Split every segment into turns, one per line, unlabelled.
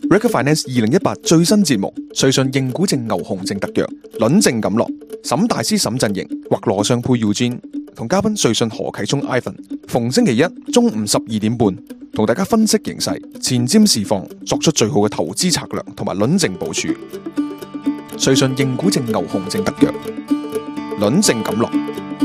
Recruit Finance 2018最新節目，瑞信認股證牛熊證特約，輪證錦落，沈大師沈陣營或羅尚佩 Eugene 同嘉賓瑞信何啟聰 Ivan， 逢星期一中午12點半，同大家分析形勢，前瞻市況，作出最好嘅投資策略同埋輪證部署。瑞信認股證牛熊證特約，輪證錦落。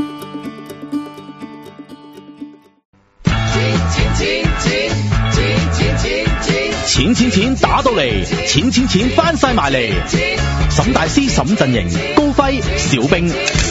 錢打到嚟，錢翻晒埋嚟。沈大師沈陣營，高輝小兵。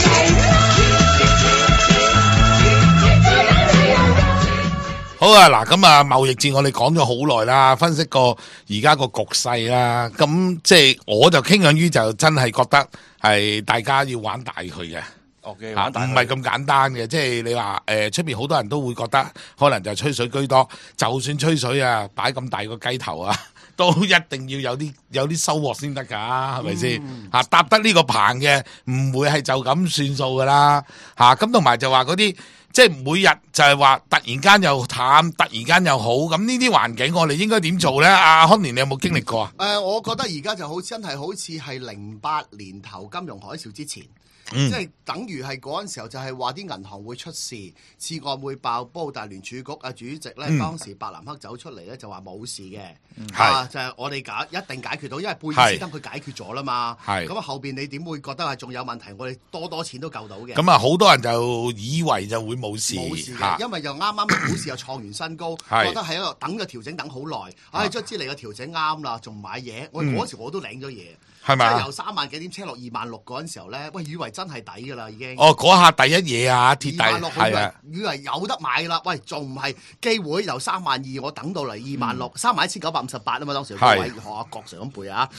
好啊，嗱咁啊，貿易戰我哋講咗好耐啦，分析過而家個局勢啦，咁即係我就傾向於就真係覺得係大家要玩大佢嘅。
OK，
唔係咁簡單嘅，即係你話出邊好多人都會覺得可能就吹水居多，就算吹水啊，擺咁大個雞頭啊，都一定要有啲收穫先得㗎，係咪先？搭得呢個棚嘅，唔會係就咁算數㗎啦，咁同埋就話嗰啲即係每日就係話突然間又淡，突然間又好，咁呢啲環境我哋應該點做咧？阿康年你有冇經歷過啊？
我覺得而家就真係好似係08年頭金融海嘯之前。即係等於係嗰陣時候就係話啲銀行會出事，次按會爆煲，但係聯儲局主席咧當時伯南克走出嚟咧就話冇事嘅，就係我哋一定解決到，因為貝爾斯登佢解決咗啦嘛。咁後邊你點會覺得係仲有問題？我哋多錢都救到嘅。咁
好多人就以為就會冇事，
冇事嘅，因為又啱啱股市又創完新高，覺得係一個等個調整等好耐。卒之嚟個調整啱啦，仲買嘢。嗰時我都領咗嘢。係咪由3萬幾點車落26000嗰陣時候咧，喂，以為真係抵㗎啦已經。嗰下第一嘢啊，鐵底係啊，以為有得買啦。喂，仲唔係機會由32000我等到嚟26000，31958啊嘛，當時各位學阿郭 Sir 咁背啊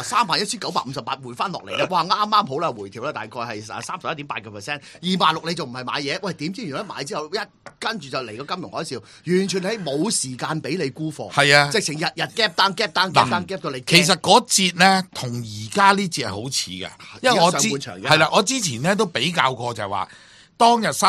，31958回翻落嚟咧，哇啱啱好啦，回調啦，大概係31.8%，26000你仲唔係買嘢？喂，點知原來買之後一跟住就嚟個金融海嘯，完全係冇時間俾你沽貨。係啊，直情日 gap down 到你。其實
嗰節咧同而家呢節係好似嘅，因為我之前咧都比較過就係話，當日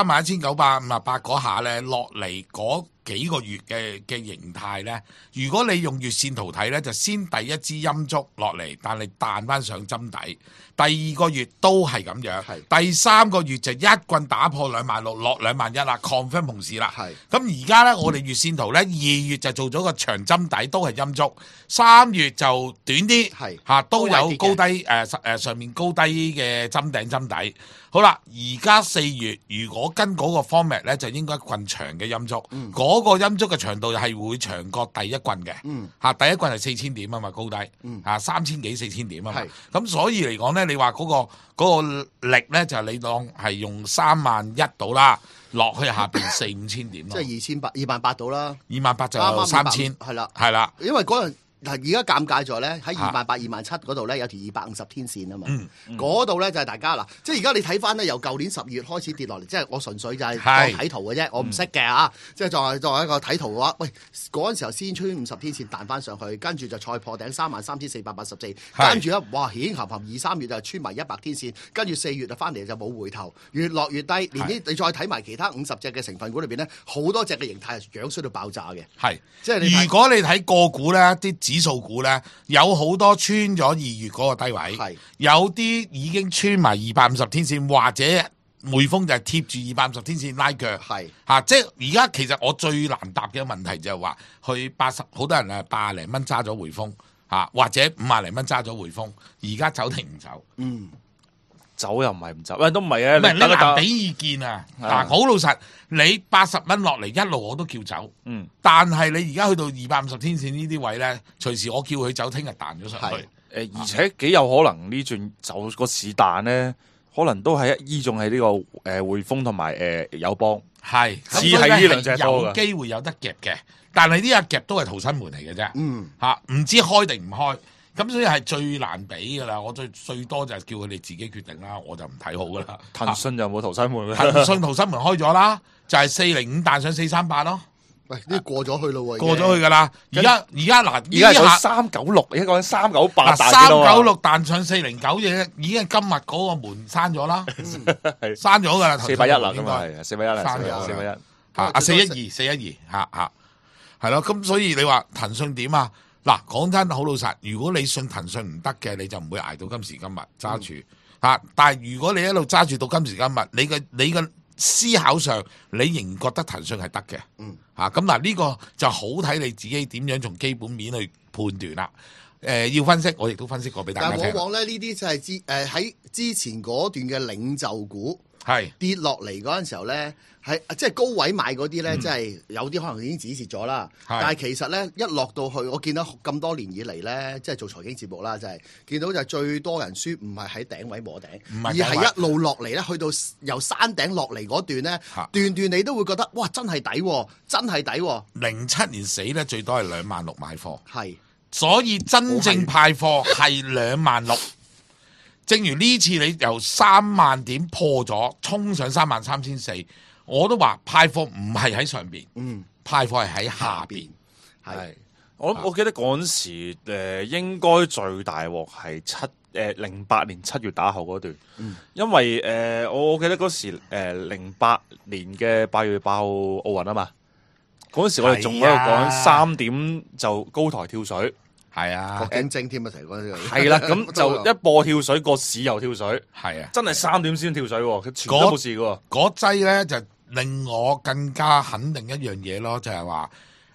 31,958嗰下咧落嚟嗰幾個月嘅形態咧，如果你用月線圖睇咧，就先第一支陰燭落嚟，但係彈翻上針底。第二個月都係咁樣，第三個月就一棍打破26000落21000啦 ，confirm 熊市啦。咁而家咧，我哋月線圖咧，2月就做咗個長針底，都係陰燭。3月就短啲，都有高低上面高低嘅針底。好啦，而家4月如果跟嗰個 format 咧，就應該一棍長嘅陰燭。嗰個陰燭嘅長度係會長過第一棍嘅。第一棍係4000點啊嘛，高低3000幾4000點啊嘛。咁所以嚟講咧，你話嗰個力咧就係你當係用31000到啦，落去下邊4-5千點咯。
即係28000到啦
，28000就3000。係啦，
因為嗰陣。嗱，而家尷尬在咧喺28000、27000嗰度咧有條250天線啊嘛，嗰度咧就係大家嗱，即係而家你睇翻咧由舊年12月開始跌落嚟，即係我純粹就係當睇圖嘅啫，我唔識嘅嚇，即係作為一個睇圖嘅話，喂嗰陣時候先穿50天線彈翻上去，跟住就再破頂33484，跟住咧哇顯含2、3月就穿埋100天線，跟住4月就翻嚟就冇回頭，越落越低，連啲你再睇埋其他50隻嘅成分股裏邊咧，好多隻嘅形態係樣衰到爆炸嘅，即係
如果你睇個股咧啲指數股咧有好多穿咗2月嗰個低位，有啲已經穿埋250天線，或者匯豐就係貼住250天線拉腳，即係而家其實我最難答嘅問題就係話，去80好多人80零蚊揸咗匯豐，或者50零蚊揸咗匯豐，而家走定唔走？
走又唔係唔走，喂都唔係啊！
你難俾意見啊！好老實，你80蚊落嚟一路我都叫走，但係你而家去到250天線呢啲位咧，隨時我叫佢走，聽日彈咗上去。
而且幾有可能呢轉走個市彈咧，可能都係依種係呢個匯豐同埋友邦，只係呢兩隻多
有機會有得夾嘅，但係呢個夾都係逃生門嚟嘅啫。唔知開定唔開。咁所以係最難俾噶啦，我最多就係叫佢哋自己決定啦，我就唔睇好噶啦。
騰訊有冇逃生門？
騰訊逃生門開咗啦，就係405彈上438咯。
喂，呢過咗去咯喎，
過咗去噶啦。而家嗱，
而家係396，而家講緊398。
396彈上409嘅，已經係今日嗰個門閂咗啦，閂咗噶啦。
481啦，咁啊係481啦，411
412係咯。咁所以你話騰訊點啊？ 嗱，講真好老實，如果你信騰訊唔得嘅，你就唔會捱到今時今日揸住嚇。但係如果你一路揸住到今時今日，你嘅思考上，你仍然覺得騰訊係得嘅。咁嗱，呢個就好睇你自己點樣從基本面去判斷啦。要分析，我亦都分析過俾大家聽。
但往往咧呢啲就係喺之前嗰段嘅領袖股跌落嚟嗰陣時候咧，係即係高位買嗰啲咧，即係有啲可能已經止蝕咗啦。但係其實咧一落到去，我見到咁多年以嚟咧，即係做財經節目啦，就係見到就係最多人輸唔係喺頂位摸頂，而係一路落嚟咧，去到由山頂落嚟嗰段咧，段段你都會覺得哇，真係抵喎，真係抵喎。
07年死咧最多係26000買貨，
係。
所以真正派貨係26000，正如呢次你由3萬點破咗，衝上33400，我都話派貨唔係喺上邊，派貨係喺下邊。
係我記得嗰陣時，應該最大鑊係08年7月打後嗰段，因為我記得嗰時08年嘅8月8號奧運啊嘛。嗰陣時我哋仲喺度講3點就高台跳水，
係啊，
郭晶晶添啊，成嗰啲
係啦，咁就一播跳水，個市又跳水，
係啊，
真係3點先跳水，佢全都冇事嘅。
嗰劑咧就令我更加肯定一樣嘢咯，就係話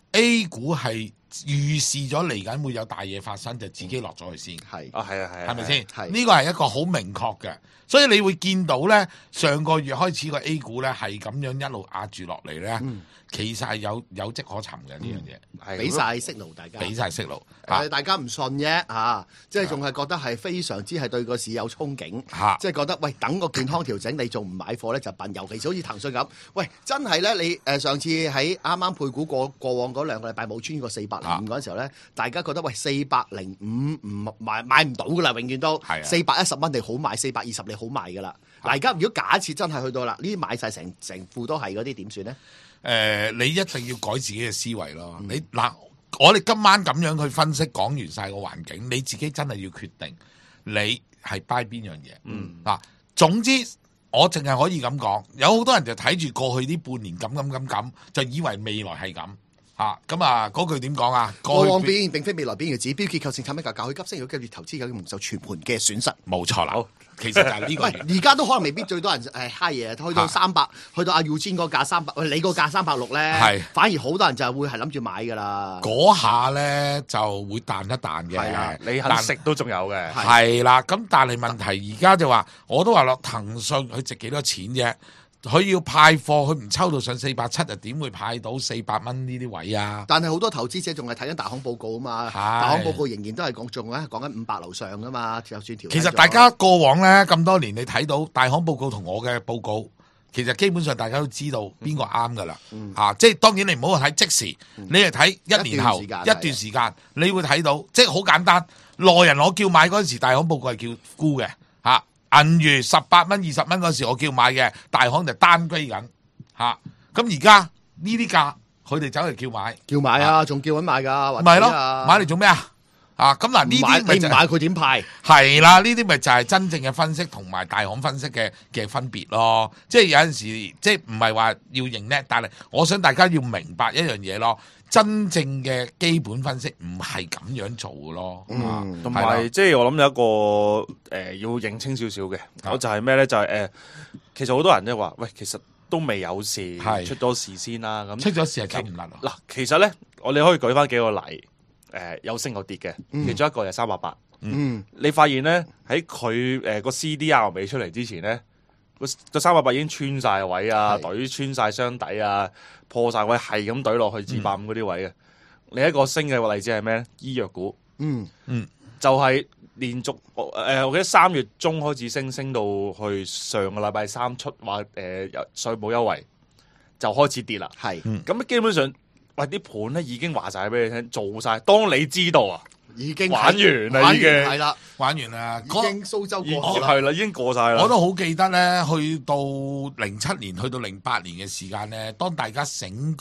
A 股係預示咗嚟緊會有大嘢發生，就自己落咗去先。
係
係咪先？呢個係一個好明確嘅，所以你會見到咧，上個月開始個 A 股咧係咁樣一路壓住落嚟咧。其實係有跡可尋嘅呢樣嘢，
俾晒息路大家，
俾晒息路，
大家唔信啫即係仲係覺得係非常之係對個市有憧憬，即係覺得喂等個健康調整，你仲唔買貨咧就笨，尤其是好似騰訊咁，喂真係咧你上次喺啱啱配股過往嗰2個禮拜冇穿過405嗰陣時候咧，大家覺得喂405唔買唔到噶啦，永遠都410蚊你好買，420你好賣噶啦。嗱而家如果假設真係去到啦，呢啲買晒成副都係嗰啲點算咧？
你一定要改自己嘅思維咯。我哋今晚咁樣去分析，講完晒個環境，你自己真係要決定你係 buy 邊樣嘢。總之我淨係可以咁講，有好多人就睇住過去呢半年咁，就以為未來係咁。嗰句點講啊？
過往表現並非未來表現嘅指標，結構性產品價格去急升，如果跟住投資有蒙受全盤嘅損失。
冇錯啦，其實就係呢個。
而家都可能未必最多人係嗨嘢，去到300，去到阿耀堅個價300，你個價360咧，反而好多人就係會係諗住買噶啦。
嗰下咧就會彈一彈嘅，
係啊，你肯食都仲有嘅。
係啦，咁但係問題而家就話，我都話落騰訊佢值幾多錢啫？佢要派貨，佢唔抽到上470，就點會派到400蚊呢啲位啊？
但係好多投資者仲係睇緊大行報告啊嘛，大行報告仍然都係講緊500樓上噶嘛，就算調。
其實大家過往咧咁多年，你睇到大行報告同我嘅報告，其實基本上大家都知道邊個啱噶啦。即係當然你唔好睇即時，你係睇1年後一段時間，你會睇到，即係好簡單。內人我叫買嗰陣時，大行報告係叫沽嘅銀娛18蚊20蚊嗰時我叫買嘅，大行就單歸緊咁而家呢啲價佢哋走嚟叫買
啊，仲叫緊買㗎，
唔係咯，買嚟做咩啊？咁嗱呢啲咪
你唔買佢點派？
係啦，呢啲咪就係真正嘅分析同埋大行分析嘅分別咯。即係有陣時即係唔係話要認叻，但係我想大家要明白一樣嘢咯。真正嘅基本分析唔係咁樣做嘅咯，
同埋即係我諗有一個要認清少少嘅，我就係咩咧？就係其實好多人都話，喂，其實都未有事，出咗事先啦。咁出咗事係企唔甩嗱，其實咧，我哋可以舉翻幾個例，有升有跌嘅，其中一個就380。你發現咧喺佢個 CDR 未出嚟之前咧，個380已經穿晒位啊，隊穿晒箱底啊。破晒位係咁懟落去至250嗰啲位嘅。另一個升嘅例子係咩咧？醫藥股，就係連續我記得3月中開始升到去上個禮拜3出話稅務優惠就開始跌啦。咁基本上喂啲盤咧已經話晒俾你聽，做晒。當你知道啊，
已經
玩完啦，已經
係啦，
玩完啦，
已經蘇州過
啦，
係啦，已經過晒啦。
我都好記得咧，去到07年，去到08年嘅時間咧，當大家醒覺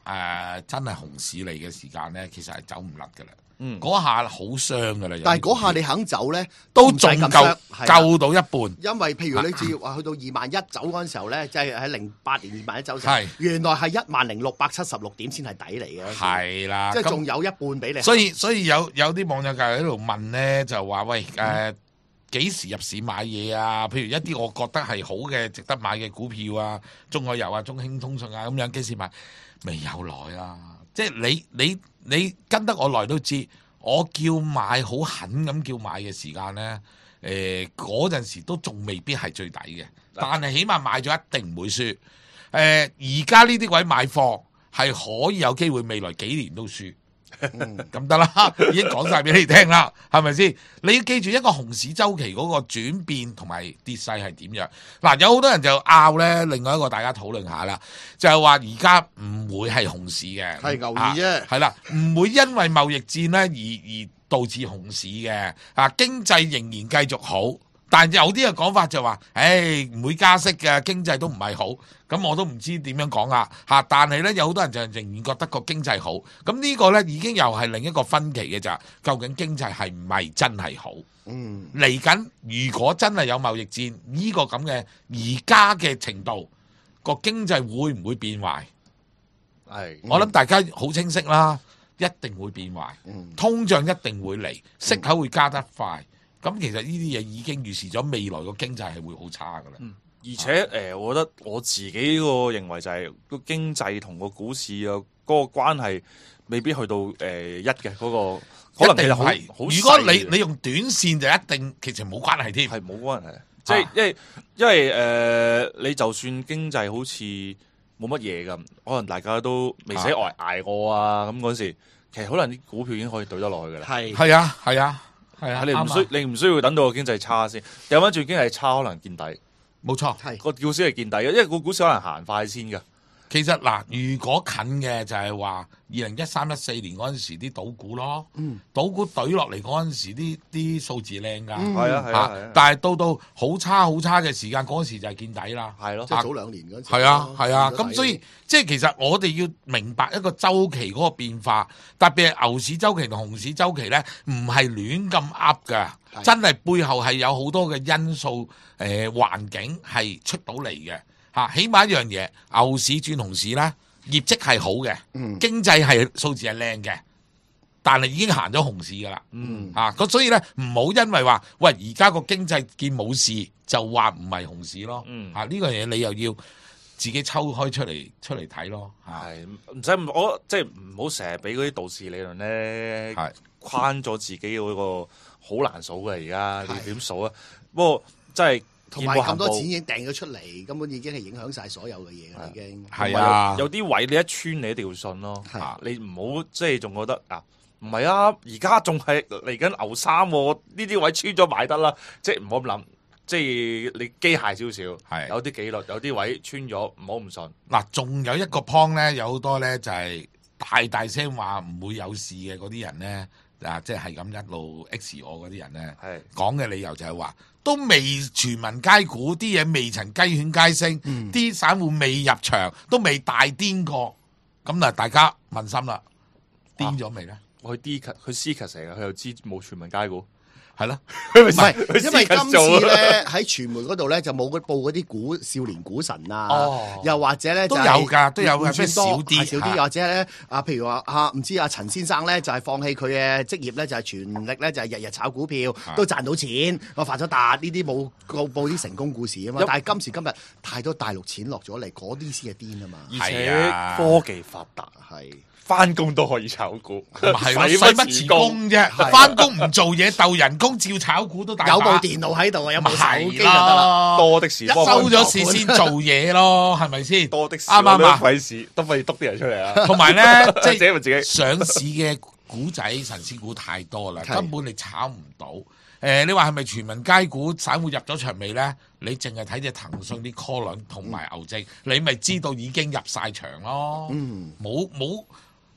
真係熊市嚟嘅時間咧，其實係走唔甩㗎啦。嗰下好傷㗎啦。
但係嗰下你肯走咧，
都仲夠到一半。
因為譬如你只要話去到21,000走嗰陣時候咧，即係喺08年21,000走成，原來係10,676點先係底嚟嘅。
係啦，
即係仲有一半俾你。
所以有啲網友就喺度問咧，就話喂幾時入市買嘢啊？譬如一啲我覺得係好嘅、值得買嘅股票啊，中海油啊、中興通訊啊咁樣，幾時買？未有耐啊！即係你跟得我耐都知，我叫買好狠咁叫買嘅時間咧，嗰陣時都仲未必係最抵嘅，但係起碼買咗一定唔會輸。而家呢啲位買貨係可以有機會未來幾年都輸。咁得啦，已經講晒俾你聽啦，係咪先？你要記住一個熊市周期嗰個轉變同埋跌勢係點樣？嗱，有好多人就拗咧，另外一個大家討論下啦，就係話而家唔會係熊市嘅，
係牛市啫，
係啦，唔會因為貿易戰咧而導致熊市嘅，經濟仍然繼續好。但有啲嘅講法就話，唔會加息嘅，經濟都唔係好，咁我都唔知點樣講啊嚇。但係咧，有好多人就仍然覺得個經濟好，咁呢個咧已經又係另一個分歧嘅咋。究竟經濟係唔係真係好？嚟緊如果真係有貿易戰，呢個咁嘅而家嘅程度，個經濟會唔會變壞？我諗大家好清晰啦，一定會變壞。通脹一定會嚟，息口會加得快。咁其實呢啲嘢已經預示咗未來個經濟係會好差㗎啦。
而且我覺得我自己個認為就係個經濟同個股市啊嗰個關係未必去到一嘅嗰個，可能其實好。如
果你用短線就一定其實冇關係添，
係冇關係。即係因為你就算經濟好似冇乜嘢咁，可能大家都未使捱餓啊咁嗰時，其實可能啲股票已經可以對得落去㗎啦。
係啊。係啊，
你唔需要等到個經濟差先，有翻轉經濟差可能見底，
冇錯，
個股市係見底嘅，因為個股市可能行快先㗎。
其實嗱，如果近嘅就係話2013、14年嗰陣時啲賭股咯，賭股懟落嚟嗰陣時啲數字靚㗎，
係啊，
但係到好差嘅時間嗰陣時就係見底啦，
係咯，
即係早2年嗰陣時，
係啊，咁所以即係其實我哋要明白一個週期嗰個變化，特別係牛市週期同熊市週期咧，唔係亂咁噏㗎，真係背後係有好多嘅因素環境係出到嚟嘅。起碼一樣嘢，牛市轉熊市咧，業績係好嘅，經濟係數字係靚嘅，但係已經行咗熊市噶啦，咁所以咧唔好因為話喂而家個經濟見冇事就話唔係熊市咯，呢個嘢你又要自己抽開出嚟睇咯，
係唔使我即係唔好成日俾嗰啲道氏理論咧框咗自己嗰個好難數嘅而家，你點數啊？不過真係。
同埋咁多錢已經掟咗出嚟，根本已經係影響晒所有嘅嘢啦，已經。
係啊，
有啲位你一穿你一定要信咯。你唔好即係仲覺得唔係啊，而家仲係嚟緊牛三喎，呢啲位穿咗買得啦。即係唔好咁諗，即係你機械少少，有啲紀律，有啲位穿咗唔好唔信。
嗱，仲有一個 point 咧，有好多咧就係大聲話唔會有事嘅嗰啲人咧，即係咁一路 X 我嗰啲人咧，講嘅理由就係話。都未全民皆股，啲嘢未曾雞犬皆升，啲散戶未入場，都未大癲過，咁大家問心啦，癲咗未咧？
我去 C 級成日，佢又知冇全民皆股，
係咯，
唔係，因為今次咧喺傳媒嗰度咧就冇報嗰啲少年股神啊，又或者咧
都有㗎，都有嘅，咩少
啲，或者咧譬如話唔知陳先生咧就係放棄佢嘅職業咧，就係全力咧就係日日炒股票都賺到錢，我發咗達，呢啲冇報啲成功故事啊嘛。但係今時今日太多大陸錢落咗嚟，嗰啲先係癲啊嘛。
而且科技發達係。翻工都可以炒股，
唔係使乜辭工啫？翻工唔做嘢鬥人工，照炒股都大把。
有部電腦喺度啊，有部手機就得啦。
多的是，
收咗市先做嘢咯，係咪先？
多的是，
啱啱啊？
費事都費事督啲人出嚟啊！
同埋咧，即係
自己
上市嘅股仔、神仙股太多啦，根本你炒唔到。你話係咪全民皆股？散戶入咗場未咧？你淨係睇隻騰訊啲 call 輪同埋牛證，你咪知道已經入晒場咯。冇。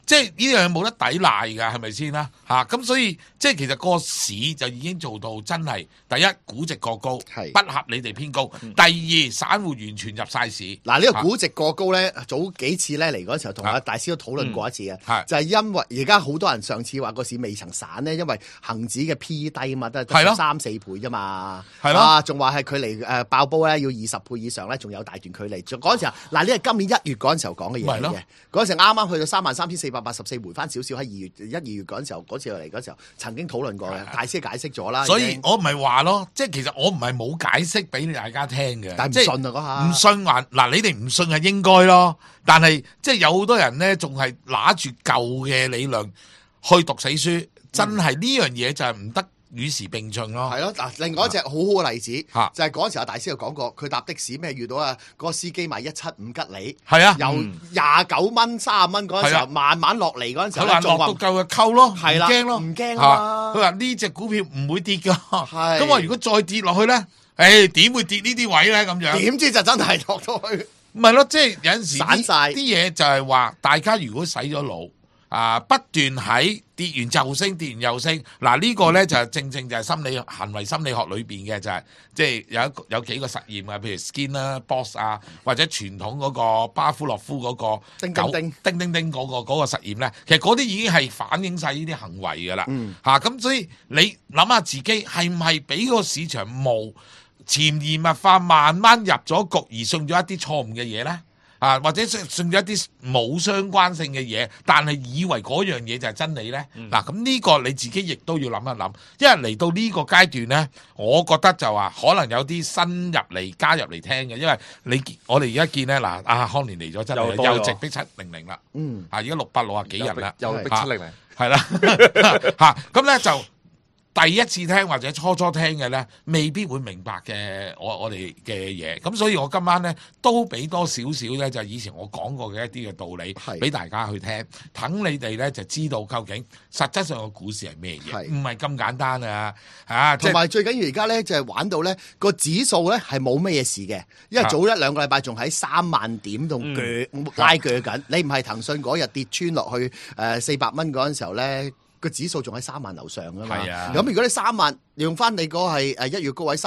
即係呢樣嘢冇得抵賴㗎，係咪先啦？咁所以即係其實個市就已經做到真係第一估值過高，不合理地偏高。第二散戶完全入晒市。
嗱，呢個估值過高咧，早幾次咧嚟嗰時候同阿大師都討論過一次嘅，就係因為而家好多人上次話個市未曾散咧，因為恒指嘅 P 低嘛，都係得3-4倍啫嘛，仲話係佢離爆煲咧要20倍以上咧，仲有大段距離。嗰陣時候嗱，呢係今年1月嗰陣時候講嘅嘢嚟嘅，嗰陣時啱啱去到33,484回翻少少，喺2月嗰陣時候，嗰次嚟嗰時候曾經討論過嘅，大師解釋咗啦。
所以我唔係話咯，即係其實我唔係冇解釋俾大家聽嘅，
但係唔信啊嗰下，
唔信話嗱，你哋唔信係應該咯，但係即係有好多人咧，仲係拿住舊嘅理論去讀死書，真係呢樣嘢就係唔得與時並進咯。
係咯，嗱，另外一隻好好嘅例子就係嗰陣時阿大師又講過，佢搭的士咩遇到嗰個司機賣175吉利，由29蚊30蚊嗰陣時候慢慢落嚟嗰陣時候，佢話落到夠就溝咯，唔驚咯，唔驚啊！
佢話呢隻股票唔會跌㗎，咁我如果再跌落去咧，點會跌呢啲位咧？咁樣
點知就真係落到去，
唔係咯，即係有陣時
散晒
啲嘢就係話，大家如果洗咗腦。不斷喺跌完就升，跌完又升。嗱，呢個咧就係正就係行為心理學裏邊嘅，就係即係有幾個實驗啊，譬如 Skin 啦、Box 啊，或者傳統嗰個巴夫洛夫嗰個
叮
嗰個實驗咧，其實嗰啲已經係反映晒呢啲行為㗎啦。咁所以你諗下自己係唔係俾個市場潛移默化慢慢入咗局而信咗一啲錯誤嘅嘢咧？或者信咗一啲冇相關性嘅嘢，但係以為嗰樣嘢就係真理呢。咁呢個你自己亦都要諗一諗，因為嚟到呢個階段呢，我覺得就話可能有啲新入嚟加入嚟聽嘅，因為我哋而家見呢，嗱，阿康年嚟咗真係又直逼700啦，而家660幾人啦，
又逼700，
係啦，咁呢就。第一次聽或者初聽嘅咧，未必會明白嘅我哋嘅嘢，咁所以我今晚咧都俾多少少咧，就係以前我講過嘅一啲嘅道理，俾大家去聽，等你哋咧就知道究竟實質上個股市係咩嘢，唔係咁簡單啊！
同埋最緊要而家咧就係玩到咧個指數咧係冇咩嘢事嘅，因為早1-2個禮拜仲喺3萬點度拉鋸緊，你唔係騰訊嗰日跌穿落去400蚊嗰陣時候咧。個指數仲喺3萬樓上㗎嘛，咁如果你3萬用翻你個係1月高位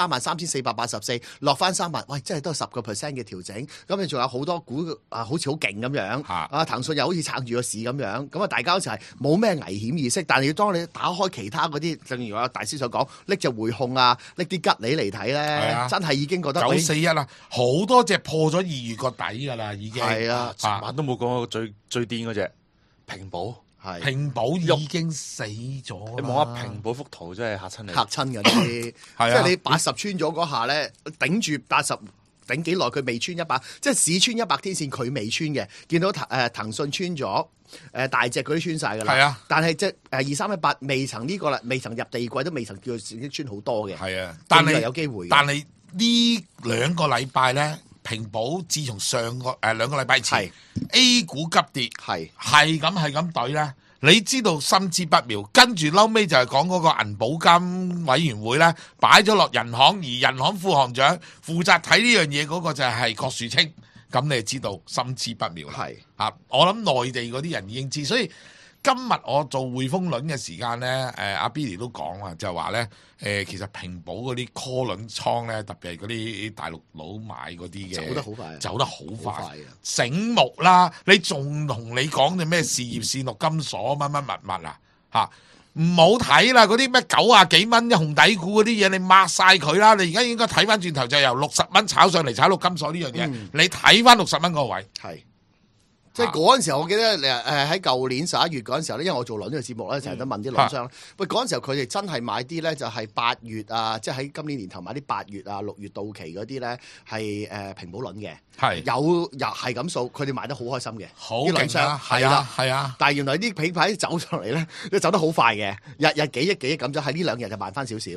33,484落翻3萬，喂，真係都係10% 嘅調整，咁你仲有好多股好似好勁咁樣，騰訊又好似撐住個市咁樣，咁大家好似係冇咩危險意識，但係要當你打開其他嗰啲，正如阿大師所講，拎隻匯控拎啲吉利嚟睇咧，真係已經覺得
941啦，好多隻破咗2月個底㗎啦，已經
尋晚都冇講過最癲嗰隻平保。
平保已經死咗，
你望下平保幅圖真係嚇親你，
嚇親嘅啲，即係你80穿咗嗰下咧，頂住80頂幾耐佢未穿100，即係市穿100天線佢未穿嘅，見到騰訊穿咗，大隻嗰啲穿晒㗎啦，但係即係2318未曾呢個啦，未曾入地季都未曾叫佢穿好多嘅，
但係
有機會，
但係呢2個禮拜咧。平保自從上個2個禮拜前 A 股急跌，係咁懟咧，你知道心知不妙。跟住嬲尾就係講嗰個銀保監委員會咧，擺咗落人行，而人行副行長負責睇呢樣嘢嗰個就係郭樹清，咁你就知道心知不妙啦。我諗內地嗰啲人已經知，所以今日我做匯豐輪嘅時間咧，阿 Billy 都講啊，就話咧，其實平保嗰啲 call 輪倉咧，特別係嗰啲大陸佬買嗰啲嘅，走得好快，醒目啦！你仲同你講嘅咩事業線、陸金所乜物啊唔好睇啦！嗰啲咩90幾蚊紅底股嗰啲嘢，你抹晒佢啦！你而家應該睇翻轉頭，就由60蚊炒上嚟炒陸金所呢樣嘢，你睇翻60蚊嗰個位。
即係嗰陣時候，我記得喺舊年11月嗰陣時候咧，因為我做輪呢個節目咧，成日都問啲輪商。喂，嗰陣時候佢哋真係買啲咧，就係8月啊，即係喺今年年頭買啲8月啊、6月到期嗰啲咧，係平保輪嘅。又係咁數，佢哋買得好開心嘅。啲輪商係啊。但係原來啲品牌走上嚟咧，都走得好快嘅，日幾億咁就喺呢2日就慢翻少少。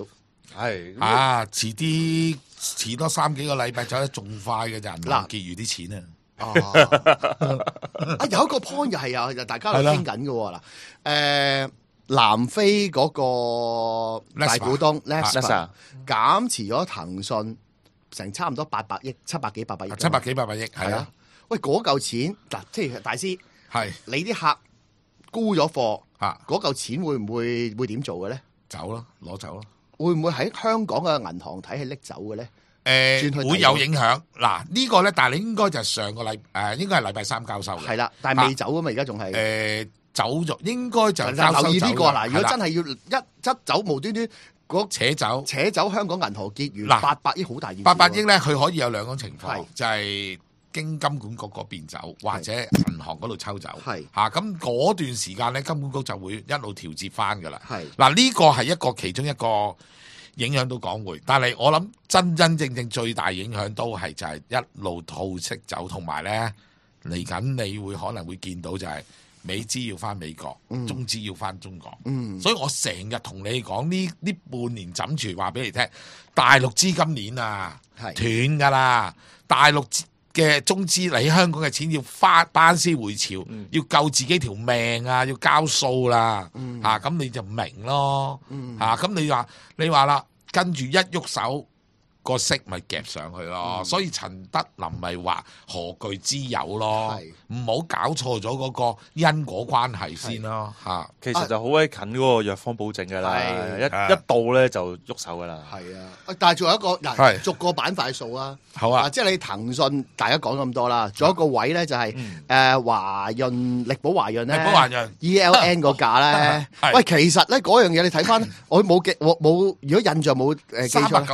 遲多3幾個禮拜走得仲快嘅就銀行結餘啲錢啊！
有一個 point 又係大家都傾緊嘅喎嗱，南非嗰個大股東 Lesper 減持咗騰訊成差唔多800億，700幾800億
，700幾800億係啊！
喂，嗰嚿錢嗱，即係大師你啲客沽咗貨嗰嚿錢會唔會點做嘅咧？
走咯，攞走咯。
會唔會喺香港嘅銀行體系拎走嘅咧？
會有影響。嗱呢個咧，但係你應該就係上個應該係禮拜三交收嘅。
係啦，但係未走啊嘛，而家仲係
走咗，應該就交收
留意呢個嗱。如果真係要一走無端端扯走香港銀行結餘800億好大件事。
800億咧，佢可以有兩種情況，就係經金管局嗰邊走，或者銀行嗰度抽走。係咁嗰段時間咧，金管局就會一路調節翻㗎啦。係嗱，呢個係一個其中一個影響到港匯，但係我諗真正最大影響都係就係一路套息走，同埋咧嚟緊你會可能會見到就係美資要翻美國，中資要翻中國。所以我成日同你講呢半年枕住話俾你聽，大陸資金鏈啊斷㗎啦，大陸嘅中資嚟香港嘅錢要班師回朝，要救自己條命啊，要交數啦，咁你就明咯，咁你話啦，跟住一喐手個息咪夾上去咯，所以陳德霖咪話何懼之有咯，唔好搞錯咗嗰個因果關係先咯嚇。
其實就好鬼近嗰個藥方保證㗎啦，一到咧就喐手㗎啦。係
啊，但係仲有一個嗱，逐個板塊數啊。好啊，即係你騰訊大家講咁多啦，仲有一個位咧就係華潤力寶華潤咧 ELN 個價咧。喂，其實咧嗰樣嘢你睇翻，我冇如果印象冇記錯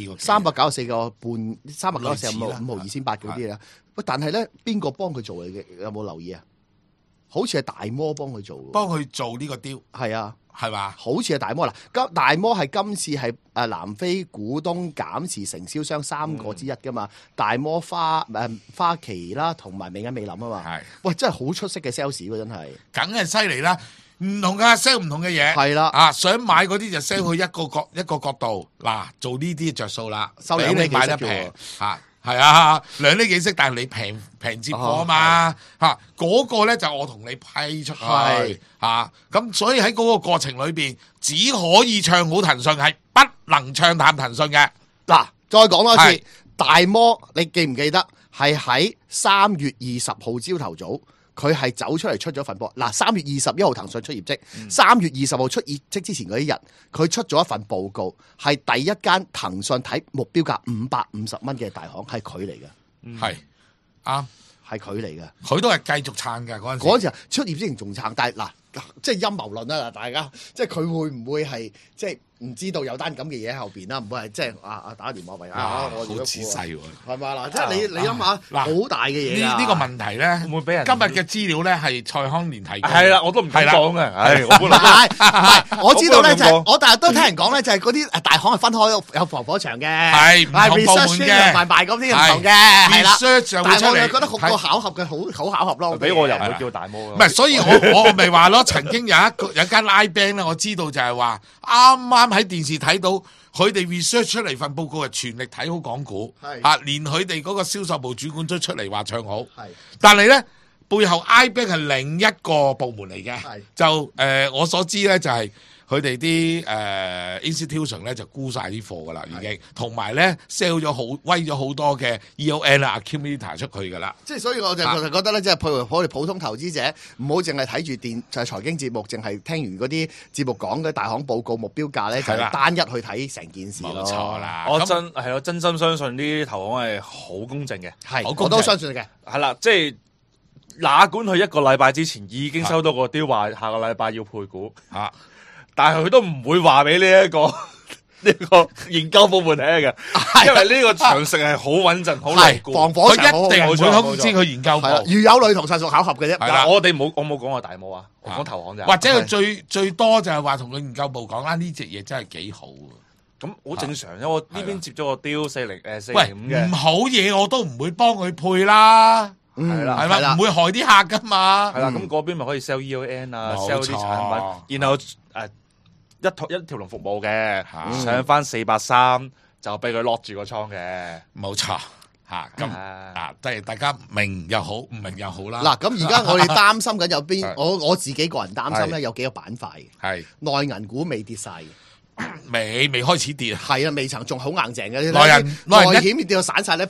，394個半，394.5毫2,800嗰啲啦。喂，但係咧邊個幫佢做嘅？有冇留意啊？好似係大摩幫佢做
呢個 deal。係啊。係嘛？好
似係大摩啦，大摩係今次係南非股東減持承銷商3個之一噶嘛，大摩花旗啦，同埋美銀美林啊嘛。係，喂，真係好出色嘅 sales 喎，真係。
梗係犀利啦，唔同噶 sell 唔同嘅嘢。係啦，想買嗰啲就 sell 去一個角度，嗱，做呢啲着數啦，收你買得平嚇。係啊，兩厘幾息，但係你平接貨啊嘛嚇，嗰個咧就我同你批出去嚇，咁所以喺嗰個過程裏邊，只可以唱好騰訊，係不能唱淡騰訊嘅。
嗱，再講多次，大摩你記唔記得係喺3月20號朝頭早？佢係走出嚟出咗份報，嗱3月21號騰訊出業績，3月20號出業績之前嗰一日，佢出咗一份報告，係第一間騰訊睇目標價550蚊嘅大行，係佢嚟嘅，
係啱，
係佢嚟嘅，
佢都係繼續撐嘅嗰陣時。
嗰陣時出業之前仲撐，但係嗱，即係陰謀論啦，大家即係佢會唔會係即係？唔知道有單咁嘅嘢喺後邊啦，唔會係即係打電話為我
好仔細喎，
係咪嗱？即係你諗下，好大嘅嘢
呢個問題咧，會唔會俾人今日嘅資料咧係蔡康年提供？
係啦，我都唔敢講嘅。係，
我知道咧就係我但係都聽人講咧，就係嗰啲大行係分開有防火牆嘅，
係唔同部門嘅，
賣嗰啲唔同嘅，係啦。
但係
我就覺得個巧合嘅好巧合咯。
俾我又唔會叫大摩。
唔係，所以我咪話咯，曾經有間 I Bank 咧，我知道就係話啱喺電視睇到佢哋 research 出嚟份報告係全力睇好港股，連佢哋嗰個銷售部主管都出嚟話唱好，但係咧背後 I Bank 係另一個部門嚟嘅，就我所知咧就係佢哋啲institution 咧就沽晒啲貨噶啦，已經同埋咧 sell 咗威咗好多嘅 EON 啊 accumulator 出去噶啦。
即係所以我就覺得咧，即係譬如我哋普通投資者唔好淨係睇住就係財經節目，淨係聽完嗰啲節目講嘅大行報告目標價咧，就係單一去睇成件事咯。冇
錯啦，
我真心相信呢啲投行係好公正嘅，
我都相信嘅。係
啦，即係哪管佢1個禮拜之前已經收到個雕話，下個禮拜要配股嚇。但係佢都唔會話俾呢一個研究部門聽嘅，因為呢個長城係好穩陣，好牢固，
防火牆
一定唔會通知佢研究部。
如有雷同，實屬巧合嘅啫。
嗱，我冇講過大摩啊，我講投行咋。
或者佢最多就係話同佢研究部講啦，呢隻嘢真係幾好喎。
咁好正常，因為我呢邊接咗個 deal 405
嘅。唔好嘢我都唔會幫佢配啦。係啦，係咪唔會害啲客噶嘛？
係啦，咁嗰邊咪可以 sell EON 啊，sell 啲產品，然後一條龍服務嘅，上翻430就俾佢 lock 住個倉嘅，
冇錯嚇。咁即係大家明又好，唔明又好啦。
嗱，咁而家我哋擔心緊有邊，我自己個人擔心咧，有幾個板塊嘅，
係
內銀股未跌晒，
未開始跌，
係啊，未曾仲好硬淨嘅。
內銀
險跌到散晒咧，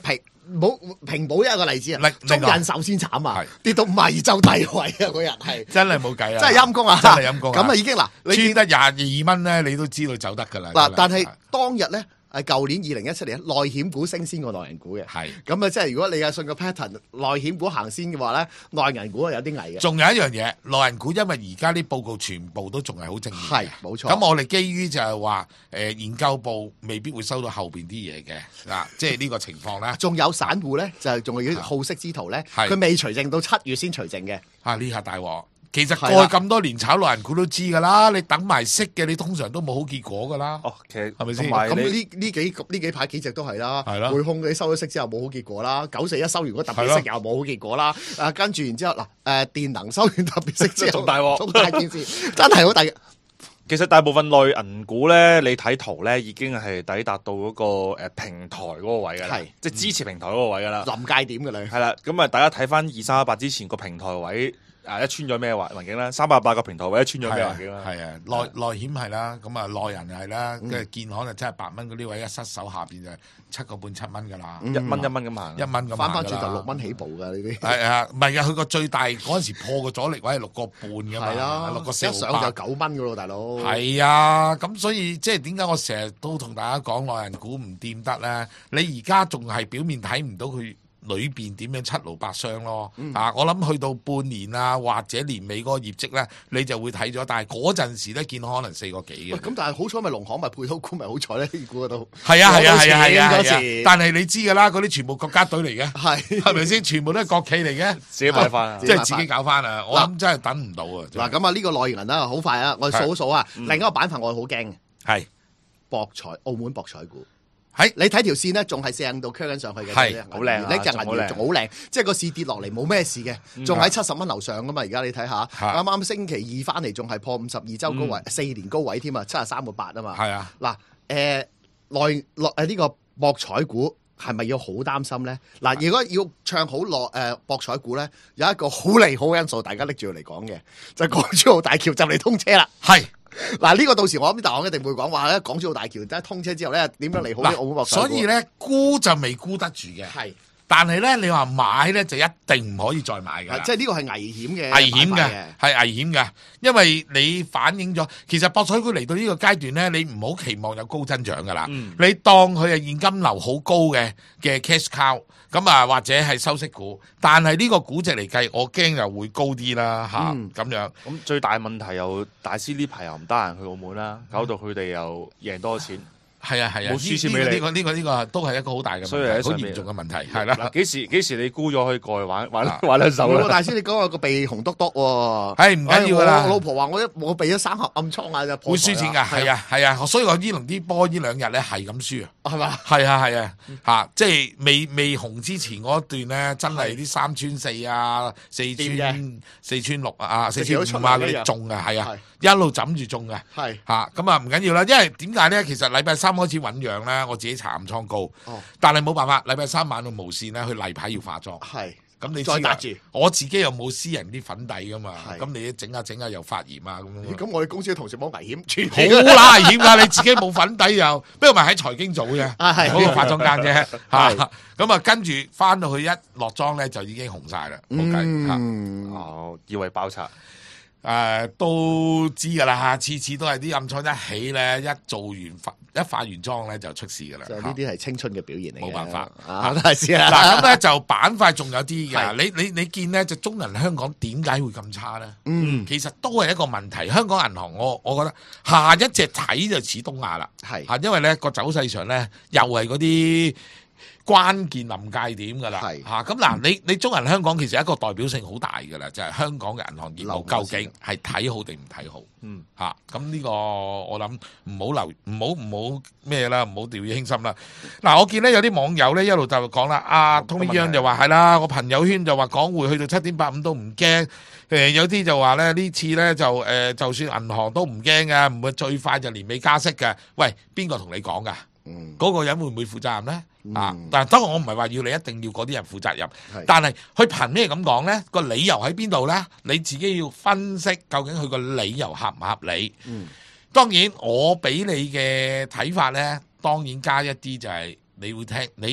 冇平保一個例子啊，中人壽先慘啊，跌到52周低位啊，嗰日係
真係冇計啊，
真係陰公啊，
真係陰公。
咁啊已經嗱，
穿得22蚊咧，你都知道走得㗎啦。
嗱，但係當日咧。舊年2017年內險股升先過內銀股嘅，
係
咁啊！即係如果你係信個 pattern，內險股行先嘅話咧，內銀股有啲危嘅。
仲有一樣嘢，內銀股因為而家啲報告全部都仲係好正面，
係冇錯。
咁我哋基於就係話研究部未必會收到後邊啲嘢嘅嗱，即係呢個情況啦。
仲有散戶咧，就係仲有啲好色之徒咧，佢未除淨到7月先除淨嘅。
呢下大鑊！其實過去咁多年炒內銀股都知㗎啦，你等埋息嘅，你通常都冇好結果㗎啦。
其實
係咪先？
咁呢幾排幾隻都係啦。匯控你收咗息之後冇好結果啦，941收完嗰特別息又冇好結果啦。跟住然之後電能收完特別息之後，
仲大鑊，
仲大件事，真係好大。
其實大部分內銀股咧，你睇圖咧已經係抵達到嗰個平台嗰個位㗎啦，即係支持平台嗰個位㗎啦，
臨界點㗎啦。
係啦，咁啊大家睇翻2318之前個平台位。一穿咗咩環境啦？388個平台位一穿咗咩環境啦？
係啊，內險係啦，咁啊內人係啦，跟住建行就真係8蚊嗰啲位一失手下邊就7個半7蚊㗎啦
，1蚊咁行
，1蚊咁
翻轉頭6蚊起步㗎呢啲。
係啊，唔係㗎，佢個最大嗰陣時破個阻力位係6個半㗎嘛，
係啊
，6個4
一上就9蚊㗎咯，大佬。
係啊，咁所以即係點解我成日都同大家講內人股唔掂得咧？你而家仲係表面睇唔到佢裏邊點樣7勞8傷咯？我諗去到半年啊，或者年尾嗰個業績咧，你就會睇咗。但係嗰陣時咧，見可能4個幾嘅。
咁但係好彩咪農行咪配套股咪好彩咧，呢股都
係啊。但係你知㗎啦，嗰啲全部國家隊嚟嘅，係咪先？全部都係國企嚟嘅，
自己買翻，
即係自己搞翻啊！我諗真係等唔到啊！
嗱咁啊，呢個內銀啦，好快啊！我哋數一數啊，另一個板塊我好驚
係
博彩，澳門博彩股。
係
你睇條線咧，仲係45度 curve 緊上去嘅，
係好靚，
呢隻銀元仲好靚，即係個市跌落嚟冇咩事嘅，仲喺70蚊樓上噶嘛。而家你睇下，啱啱星期二翻嚟仲係破52周高位，4年高位添啊，73個8啊嘛。
係啊，
嗱呢個博彩股係咪要好擔心咧？嗱，如果要唱好博彩股咧，有一個好利好因素，大家拎住嚟講嘅，就係港珠澳大橋就嚟通車啦。
係。
嗱，呢個到時我諗大行一定會講話咧，港珠澳大橋一通車之後咧，點樣嚟好啲澳門博彩股？
所以咧，沽就未沽得住嘅。係，但係咧，你話買咧就一定唔可以再買㗎。
即係呢個係危險嘅，
危險嘅，係危險嘅，因為你反映咗，其實博彩股嚟到呢個階段咧，你唔好期望有高增長㗎啦。你當佢係現金流好高嘅 cash cow。咁啊，或者係收息股，但係呢個估值嚟計，我驚又會高啲啦嚇，咁樣。
咁最大問題又大師呢排又唔得閒去澳門啦，搞到佢哋又贏多錢。
係啊，冇輸錢俾你。呢個都係一個好大嘅問題，好嚴重嘅問題。係啦。
嗱，幾時你沽咗可以過去玩兩手啦？
大師，你講我個鼻紅篤篤喎。
係唔緊要啦。
我老婆話我鼻咗3盒暗瘡啊，就
會輸錢㗎。係啊，所以我伊隆啲波呢2日咧係咁輸啊。
係嘛？
係啊，即係未紅之前嗰段咧，真係啲3穿4啊，4穿6啊，4穿5啊嗰啲中啊，係啊，一路枕住中嘅。係咁啊，唔緊要啦，因為點解咧？其實禮拜3開始醞釀咧，我自己查暗瘡高，但係冇辦法，禮拜3晚到無線咧，去例牌要化妝。係。咁你再打住，我自己又冇私人啲粉底噶嘛，咁你整下又發炎啊咁。
咁我哋公司嘅同事冇危險，
好危險㗎！你自己冇粉底又，不過咪喺財經組嘅，嗰個化妝間啫嚇。咁啊，跟住翻到去一落妝咧，就已經紅晒啦。
哦，以為爆拆。
都知㗎啦，次次都係啲暗瘡一起咧，一化完妝咧就出事㗎啦。
就呢啲係青春嘅表現嚟嘅，
冇辦法
大師啊！
嗱咁咧就板塊仲有啲嘅，你見咧就中銀香港點解會咁差咧？其實都係一個問題。香港銀行我覺得下一隻睇就似東亞啦，因為咧個走勢上咧又係嗰啲關鍵臨界點㗎啦，咁嗱，你中銀香港其實一個代表性好大㗎啦，就係香港嘅銀行業務究竟係睇好定唔睇好？咁呢個我諗唔好咩啦，唔好掉以輕心啦。嗱，我見咧有啲網友咧一路就講啦，Tony Young 就話係啦，我朋友圈就話港匯去到7.85都唔驚，有啲就話咧呢次咧就算銀行都唔驚㗎，唔會最快就年尾加息㗎。喂，邊個同你講㗎？嗰個人會唔會負責任咧？但係當然我唔係話要你一定要嗰啲人負責任，但係佢憑咩咁講咧？個理由喺邊度咧？你自己要分析究竟佢個理由合唔合理。當然我俾你嘅睇法咧，當然加一啲就係你會聽你。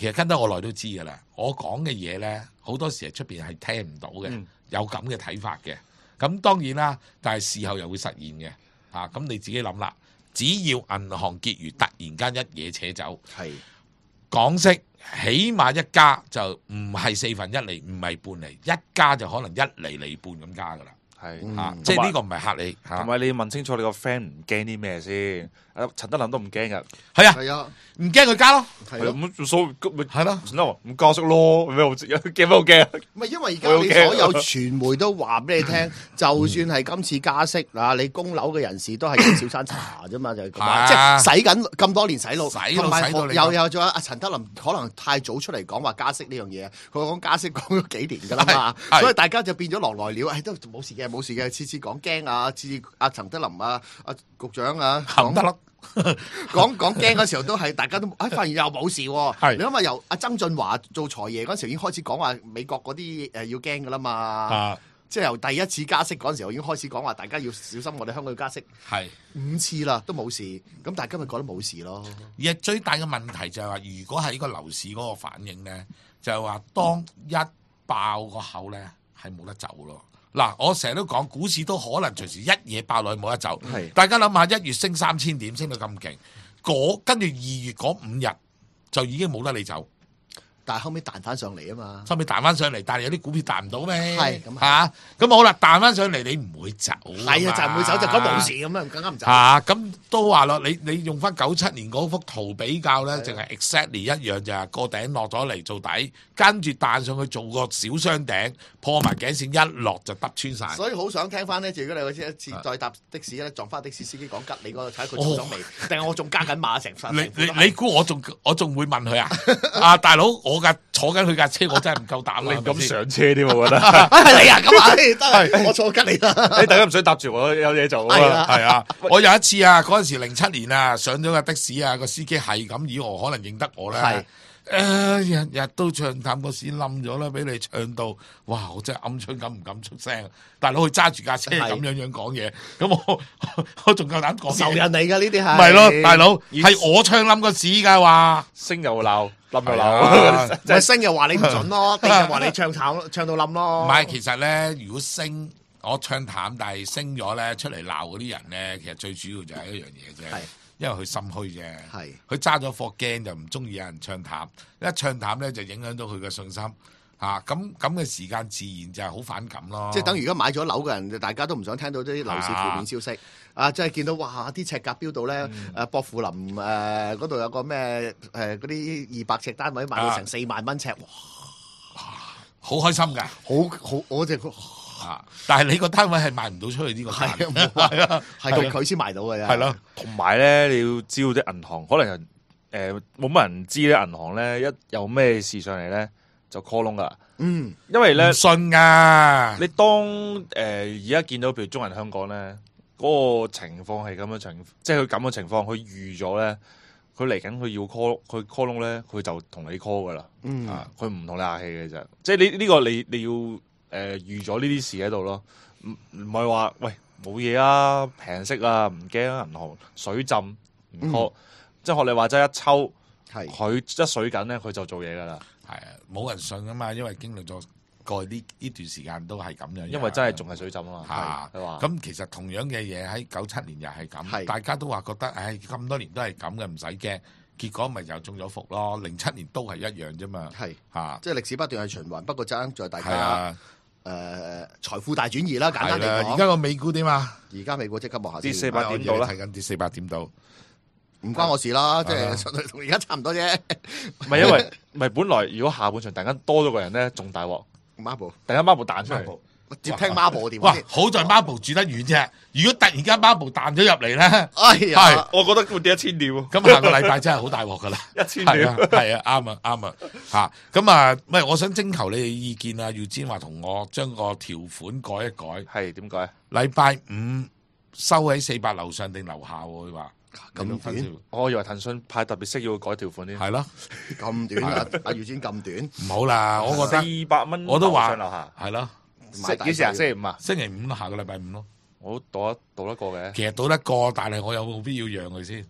其實跟得我耐都知㗎啦。我講嘅嘢咧，好多時係出邊係聽唔到嘅，有咁嘅睇法嘅。咁當然啦，但係事後又會實現嘅。咁你自己諗啦。只要銀行結餘突然間一嘢扯走，港息起碼一加就唔係1/4厘，唔係半厘，一加就可能1厘半咁加㗎啦。即係呢個唔係嚇你，
同埋你要問清楚你個 friend 唔驚啲咩先。陳德霖都唔驚㗎，
係啊，唔驚佢加咯，
咁所以
係咯，
唔加息咯，咩好驚咩好驚？
唔係因為而家你所有傳媒都話俾你聽，就算係今次加息你供樓嘅人士都係飲小餐茶啫嘛，就係咁即係使緊咁多年洗腦，同埋又仲有阿陳德霖可能太早出嚟講話加息呢樣嘢，佢講加息講咗幾年㗎啦嘛，所以大家就變咗狼來了，都冇事嘅，次次講驚啊，次次阿陳德霖阿局長
冚得啦。
講驚嗰時候都係大家都發現又冇事喎。你諗下由阿曾俊華做財爺嗰時候已經開始講話美國嗰啲要驚噶啦嘛，即係由第一次加息嗰陣時候已經開始講話大家要小心我哋香港要加息5次啦都冇事，咁但係今日覺得冇事咯。
而最大嘅問題就係話，如果係個樓市嗰個反應咧，就係話當一爆個口咧係冇得走咯。嗱，我成日都講股市都可能隨時一嘢爆落去冇得走。大家諗下，1月升3000點，升到咁勁，跟住2月嗰5日就已經冇得你走。
但係後尾彈翻上嚟啊嘛，
後尾彈翻上嚟，但係有啲股票彈唔到咩？
係咁
咁好啦，彈翻上嚟你唔會走，
係啊，就唔會走就講冇事咁樣，更加唔走。
咁都話咯，你用翻97年嗰幅圖比較咧，淨係 exactly 一樣就係個頂落咗嚟做底，跟住彈上去做個小雙頂，破埋頸線一落就揼穿晒。
所以好想聽翻呢，如果你好似一次再搭的士咧，撞翻的士司機講吉你嗰度睇下佢做咗未，定係我仲加緊碼成分？
你估我仲會問佢啊？大佬我坐緊佢架車，我真係唔夠膽啦！
你咁上車添，我覺得
係你啊，咁啊，得我坐緊你啦。
你大家唔使搭住我，有嘢做啊！
係啊，我有一次啊，嗰陣時07年啊，上咗架的士啊，個司機係咁以我可能認得我咧。日日都唱淡個市冧咗啦，俾你唱到，哇！我真係鵪鶉咁唔敢出聲。大佬佢揸住架車咁樣講嘢，咁我仲夠膽講。
仇人嚟㗎呢啲係。
咪咯，大佬係我唱冧個市㗎話，
升又鬧，冧又鬧，
就係升又話你唔準咯，跌又話你唱到冧咯。
唔係，其實咧，如果升我唱淡，但係升咗咧，出嚟鬧嗰啲人咧，其實最主要就係一樣嘢啫。因為佢心虛啫，佢揸咗貨驚就唔中意有人唱淡，一唱淡咧就影響到佢嘅信心咁嘅時間自然就係好反感咯。
即係等於而家買咗樓嘅人，大家都唔想聽到啲樓市負面消息即係見到哇啲尺價飆到咧薄扶林嗰度有個咩嗰啲200尺單位賣到成4萬蚊尺，哇！
好開心㗎，
好我就
但係你個單位係賣唔到出去呢個價，
係佢先賣到嘅啫。
係咯，
同埋咧你要知道啲銀行可能冇乜人知咧，銀行咧一有咩事上嚟咧就 call 窿噶。因為咧唔
信啊！
你當而家見到譬如中銀香港咧嗰個情況係咁嘅情，即係佢咁嘅情況，佢預咗咧，佢嚟緊佢要 call 佢 call 窿咧，佢就同你 call 噶啦。佢唔同你客氣嘅啫，即係呢個你要。預咗呢啲事喺度咯，唔係話喂冇嘢啊，平息啊，唔驚啊，銀行水浸唔 call，即係學你話齋一抽，佢一水緊咧，佢就做嘢噶啦。
係啊，冇人信啊嘛，因為經歷咗過去呢段時間都係咁樣。
因為真係仲係水浸啊嘛。
咁其實同樣嘅嘢喺97年又係咁，大家都話覺得咁多年都係咁嘅，唔使驚。結果咪又中咗伏咯。07年都係一樣啫嘛。
即係歷史不斷係循環，不過爭在大家。財富大轉移啦，簡單嚟講。
而家個美股點啊？
而家美股即刻望下先，
跌400點到啦，
睇緊跌400點到，
唔關我事啦，即係同而家差唔多啫。
唔係因為本來如果下半場突然間多咗個人咧，仲大鑊。
Marble
突然間 Marble 彈出嚟，
接聽 Marble 嘅電
話。哇！好在 Marble 住得遠啫。如果突然間 Marble 彈咗入嚟咧，
係我覺得會跌1000點。
咁下個禮拜真係好大鑊噶啦
，1000點。
係啊，啱啊。咁啊，唔係我想徵求你嘅意見啊。Eugene話同我將個條款改一改。
係點改？禮
拜5收喺400樓上定樓下喎？佢話
咁短，
我以為騰訊派特別息要改條款添。
係咯，
咁短啊！阿Eugene咁短，
唔好啦，我覺得
400蚊，
我都話
上樓下
係咯。
幾時啊？星期5啊？
星期5咯，下個禮拜5咯。
我賭得過嘅。
其實賭得過，但係我有冇必要讓佢先？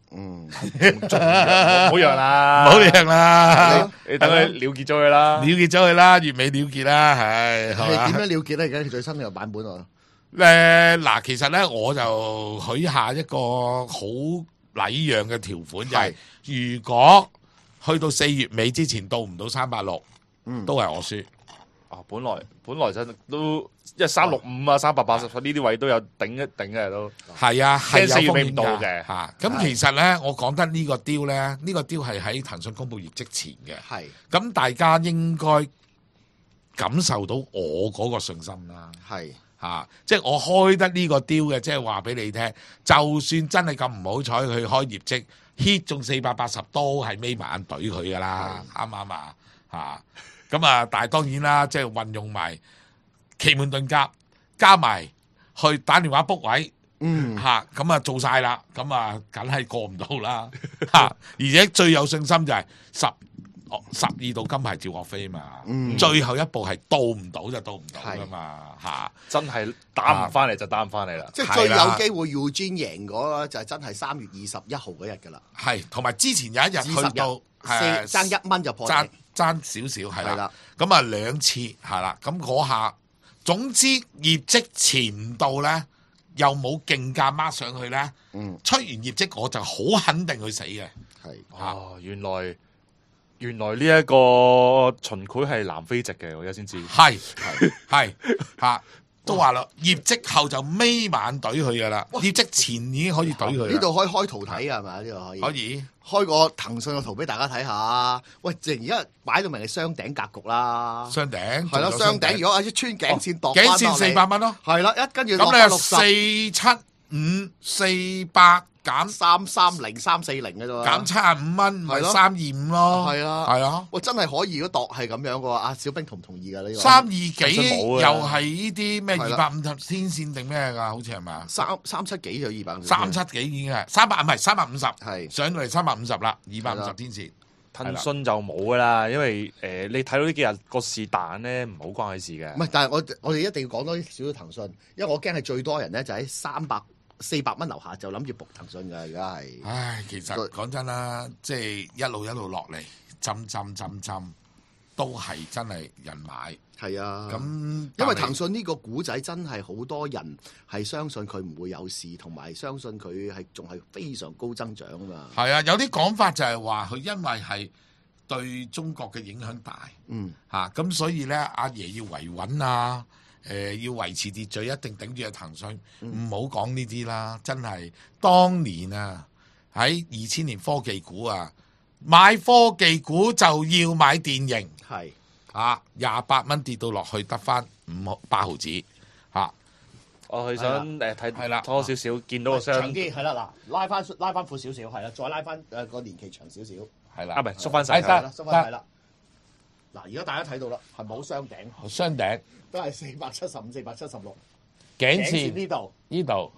唔好讓啦，
唔好讓啦，
你等佢了結咗佢啦，
了結咗佢啦，完美了結啦，係
點樣了結咧？而家佢最新呢個版本啊，
嗱，其實咧我就許下一個好禮讓嘅條款，就係如果去到4月尾之前到唔到386，都係我輸。
本來真都因為365啊、380呢啲位都有頂一頂嘅都。
係啊，係有
4
風險
到嘅
嚇。咁其實咧，我講得呢個 deal 咧，呢個 deal係喺騰訊公佈業績前嘅。
係。咁
大家應該感受到我嗰個信心啦。
係。
即係我開得呢個 deal 嘅，即係話俾你聽，就算真係咁唔好彩，佢開業績 hit 中480都係眯埋眼懟佢噶啦，啱唔啱啊？咁啊，但係當然啦，即係運用埋奇門遁甲，加埋去打電話 book 位，咁啊做晒啦，咁啊梗係過唔到啦，而且最有信心就係12道金牌趙岳飛嘛，最後一步係到唔到就到唔到噶嘛，
真係打唔翻嚟就打唔翻嚟啦。
即係最有機會 Eugene 贏嗰就係真係3月21號嗰日噶啦。
係，同埋之前有一日去到
爭1蚊就破頂。
爭少少係啦，咁啊2次係啦，咁嗰下總之業績前唔到咧，又冇競價掹上去咧，出完業績我就好肯定去死嘅。
係原來呢一個秦檜係南非籍嘅，我而家先知。
係都話啦，業績後就眯晚懟佢噶啦，業績前已經可以懟佢。
呢度可以開圖睇㗎係咪？呢度可以開個騰訊嘅圖俾大家睇下。喂，而家擺到明係雙頂格局啦。
雙頂
係咯，雙頂。如果一穿頸線度，
頸線400蚊咯。
係啦，跟住
咁你475、400減
330、340嘅啫喎，
減75蚊，咪325咯。
係啊，喂，真係可以，如果度係咁樣嘅話，阿小兵同唔同意㗎呢個
？320幾又係呢啲咩250天線定咩㗎？好似係咪
？370幾就250。
370幾已經係300，唔係350，
係
上到嚟350啦，250天線。
騰訊就冇㗎啦，因為你睇到呢幾日個市彈咧，唔好關佢事嘅。
唔係，但係我哋一定要講多少少騰訊，因為我驚係最多人咧就喺400蚊樓下就諗住搏騰訊㗎，而家係。
唉，其實講真啦，即係一路落嚟，針都係真係人買。
係啊，
咁
因為騰訊呢個股仔真係好多人係相信佢唔會有事，同埋相信佢係仲係非常高增長啊嘛。
係啊，有啲講法就係話佢因為係對中國嘅影響大，咁所以咧阿爺要維穩啊。要維持秩序，一定頂住個騰訊，唔好講呢啲啦。真係當年啊，喺2000年科技股啊，買科技股就要買電盈，
係
28蚊跌到落去得翻8毫子
我係想睇多少少，見到個箱
長啲係啦，嗱拉翻闊少少，係啦，再拉翻個年期長少少，
係啦，
唔係縮翻晒，
縮翻晒啦。嗱，而家大家睇到啦，係冇雙頂，
雙頂
都係475、476。
頸線
呢度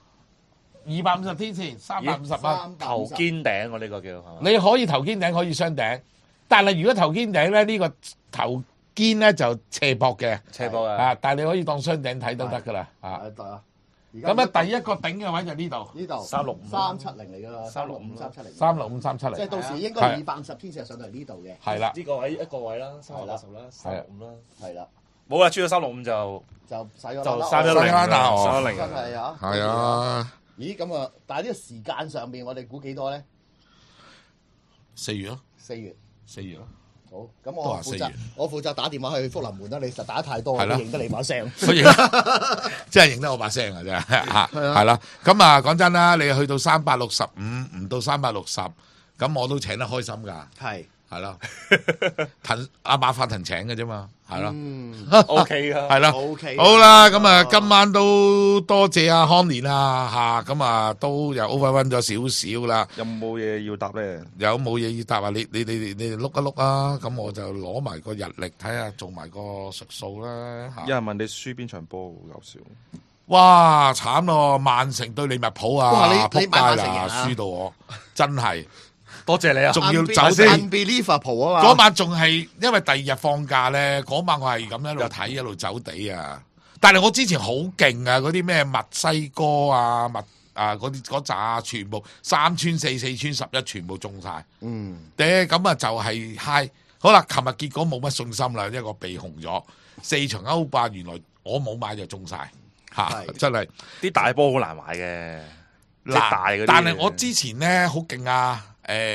250天線350蚊
頭肩頂，我呢個叫係嘛？
你可以頭肩頂可以雙頂，但係如果頭肩頂咧呢個頭肩咧就斜膊嘅，但係你可以當雙頂睇都得噶啦咁啊，第一個頂嘅位就呢度
365、370嚟噶啦，365、370、
365、370，
即係到時應該250天線上到嚟呢度嘅。
係啦，
呢個位一個位啦，380啦，365啦，
係啦，
冇啦，出咗365就
使咗
就310啦，310
真係啊，
係啊。
咦，咁啊，但係呢個時間上邊，我哋估幾多咧
？4月咯
，4月
咯。
好，咁我負責打電話去福臨門啦。你實打得太多，認得你把聲，
真係認得我把聲啊！真係係啦。咁啊，講真啦，你去到365，唔到360，咁我都請得開心㗎。係咯，阿馬化騰請嘅啫嘛，係咯
，OK 噶，
係啦
，OK，
好啦，咁啊，今晚都多謝阿康年啊，咁啊，都又 overrun 咗少少啦。
有冇嘢要答咧？
有冇嘢要答啊？你哋碌一碌啊，咁我就攞埋個日曆睇下，做埋個術數啦。
有人問你輸邊場波，好搞笑。
哇，慘咯！曼城對利物浦啊，撲街啦，輸到我真係。
多謝你啊！
仲要走先
，Unbelievable 啊嘛！
嗰晚仲係因為第2日放假咧，嗰晚我係咁一路睇一路走地啊！但係我之前好勁啊，嗰啲咩墨西哥啊、 嗰扎全部3穿4、4穿11全部中晒。咁啊就係 high。好啦，琴日結果冇乜信心啦，因為我被紅咗4場歐霸，原來我冇買就中晒真係
啲大波好難買嘅。
嗱，但係我之前咧好勁啊！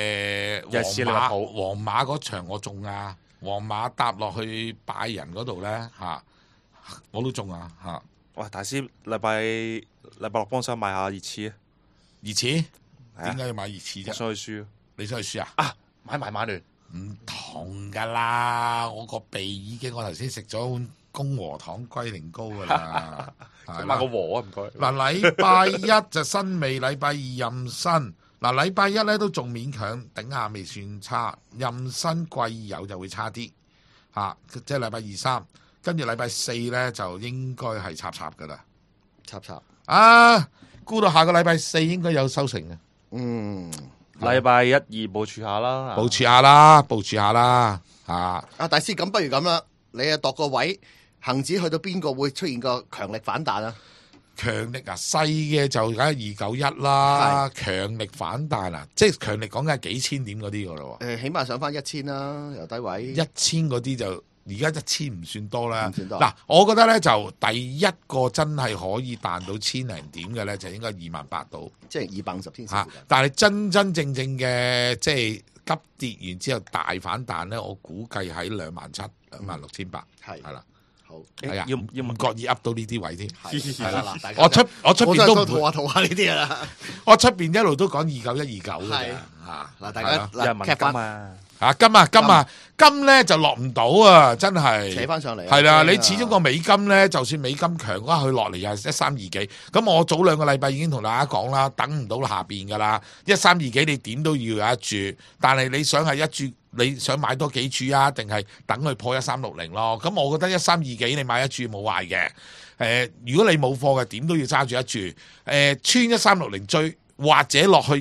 皇馬嗰場我中啊，皇馬搭落去拜仁嗰度咧我都中啊嚇！
哇，大師禮拜六幫手買下熱刺啊！
熱刺點解要買熱刺啫？
想去輸，
你想去輸啊？
啊，買埋馬聯
唔同噶啦！我個鼻已經我頭先食咗碗公和堂龜苓膏噶啦，
買個和啊唔該。
嗱，禮拜一就新味，禮拜二任新。嗱，禮拜一咧都仲勉強頂下，未算差。任新貴有就會差啲即係禮拜二三，跟住禮拜四咧就應該係插噶啦，
插
估到下個禮拜四應該有收成嘅。
禮拜一二部署下啦，
部署下啦
大師，咁不如咁啦，你度個位，恒指去到邊個會出現個強力反彈啊？
強力細嘅就梗係291啦，強力反彈即係強力講緊係幾千點嗰啲噶咯。
起碼上翻1000啦，由低位
1000嗰啲就而家1000唔算多啦。
嗱，
我覺得咧就第一個真係可以彈到1000零點嘅咧，就應該28000到，
即係250天線。
但係真正嘅即係急跌完之後大反彈咧，我估計喺27000、26800係啦。
好，
要唔覺意噏到呢啲位添，
係啦嗱，
我出邊都
套下呢啲啦，
我出邊一路都講29129嘅
嗱，大家
有人問金啊，
金咧就落唔到啊，真係
扯翻上嚟，
係啦，你始終個美金咧，就算美金強嘅話，佢落嚟又係1320幾，咁我早2個禮拜已經同大家講啦，等唔到下邊噶啦，1320幾你點都要有一注，但係你想係一注。你想買多幾注啊？定係等佢破1360咯？咁我覺得1320幾你買一注冇壞嘅。如果你冇貨嘅，點都要揸住一注。穿1360追，或者落去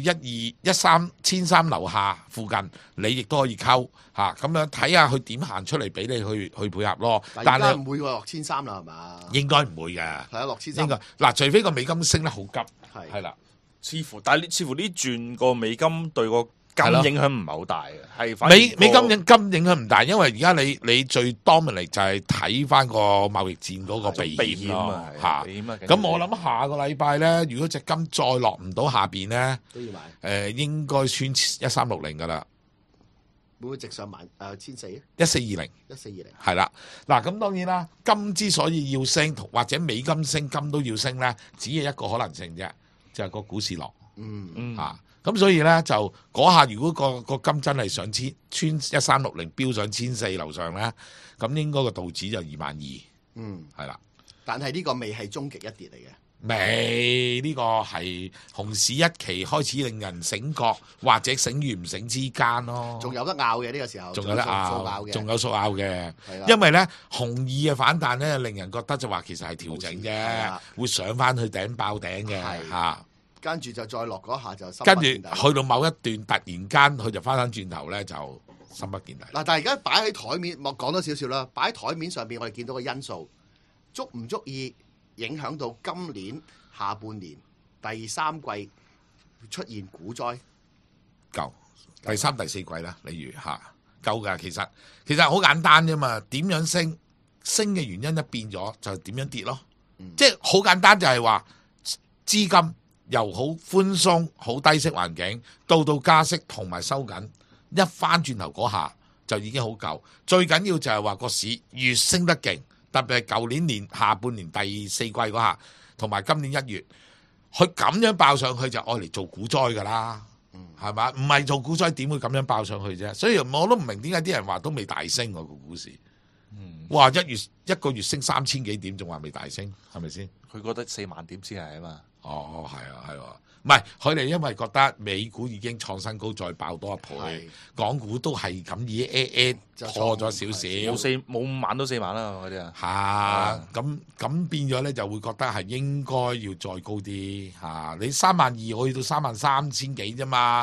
1313000樓下附近，你亦都可以溝咁樣睇下佢點行出嚟俾你去配合咯。但係
唔會落1300啦，係嘛？
應該唔會嘅。
係落1300。
嗱，除非個美金升得好急，係啦。
似乎呢轉個美金對個金影響唔係好大嘅，係
美金影響唔大，因為而家你最 dominate 就係睇翻個貿易戰嗰個避險咯咁我諗下個禮拜咧，如果隻金再落唔到下邊咧，
都要買。
應該穿1360噶啦。
會唔會直上1400啊
？1420係啦。嗱，咁當然啦，金之所以要升，或者美金升，金都要升咧，只係一個可能性啫，就係個股市落。咁所以咧就嗰下，如果個金真係上穿1360飆上1400樓上咧，咁應該個道指就22000。係啦。
但係呢個未係終極一跌嚟嘅。
未，呢個係熊市一期開始令人醒覺，或者醒與唔醒之間咯。
仲有得拗嘅呢個時候，
仲有得拗嘅，仲有數拗嘅。
係
因為咧熊二嘅反彈咧，令人覺得就話其實係調整啫，會上翻去頂爆頂嘅嚇。
跟住就再落嗰下就
跟住去到某一段突然間佢就翻轉頭咧，就深不見底。
嗱，但係而家擺喺台面，我講多少少啦。擺喺台面上邊，我哋見到個因素足唔足以影響到今年下半年第3季出現股災？
夠第3、第4季啦，例如夠㗎。其實好簡單啫嘛。點樣升嘅原因一變咗就點樣跌咯。即係好簡單，就係話資金由好寬鬆、好低息環境到加息同埋收緊，一翻轉頭嗰下就已經好夠。最緊要就係話個市越升得勁，特別係舊年下半年第4季嗰下，同埋今年1月，佢咁樣爆上去就愛嚟做股災㗎啦，係嘛？唔係做股災點會咁樣爆上去啫？所以我都唔明點解啲人話都未大升個股市。哇！一個月升3000幾點，仲話未大升，係咪先？
佢覺得4萬點先係啊嘛。
哦，係啊，唔係佢哋因為覺得美股已經創新高，再爆多一倍，港股都係咁已破咗少少，
冇5萬都4萬啦嗰啲啊。
咁變咗咧就會覺得係應該要再高啲你32000我去到33000幾啫嘛，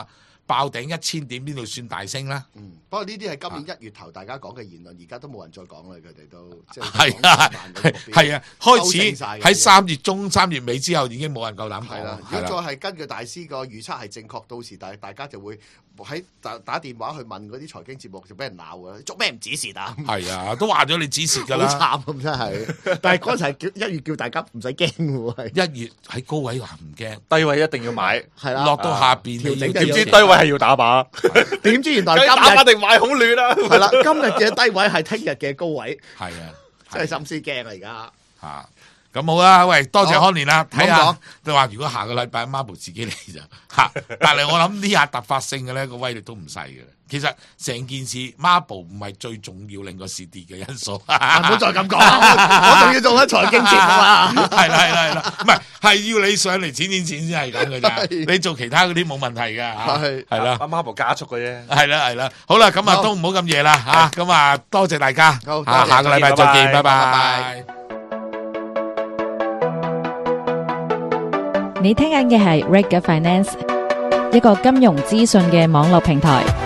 爆頂1000點，邊度算大升啦？
不過呢啲係今年1月頭大家講嘅言論，而家都冇人再講啦，佢哋都即
係開始喺3月中、3月尾之後已經冇人夠膽講啦。
如果再係根據大師個預測係正確，到時大家就會喺打電話去問嗰啲財經節目，就俾人鬧㗎啦。捉咩唔止蝕啊？
係啊，都話咗你止蝕㗎啦。
好慘咁真係。但係嗰陣係1月叫大家唔使驚喎。
1月喺高位話唔驚，
低位一定要買，
係啦。
落到下邊
點知低位係要打靶？
點知原來今日
打靶定買好亂啊！
係啦，今日嘅低位係聽日嘅高位。
係啊，
真係心思驚啊！而家
嚇。咁好啦，喂，多謝康年啦，睇下你話如果下個禮拜 Marble 自己嚟就嚇，但係我諗呢下突發性嘅咧個威力都唔細嘅。其實成件事 Marble 唔係最重要令個市跌嘅因素，唔
好再咁講，我仲要做緊財經節目啊！
係啦，唔係要你上嚟錢先係咁嘅咋，你做其他嗰啲冇問題嘅係啦，
阿 Marble 加速嘅啫，
係啦，好啦，咁啊都唔好咁夜啦嚇，咁啊多謝大家，下個禮拜再見，拜拜。
你聽緊嘅係 Reg Finance，一個金融資訊嘅網絡平台。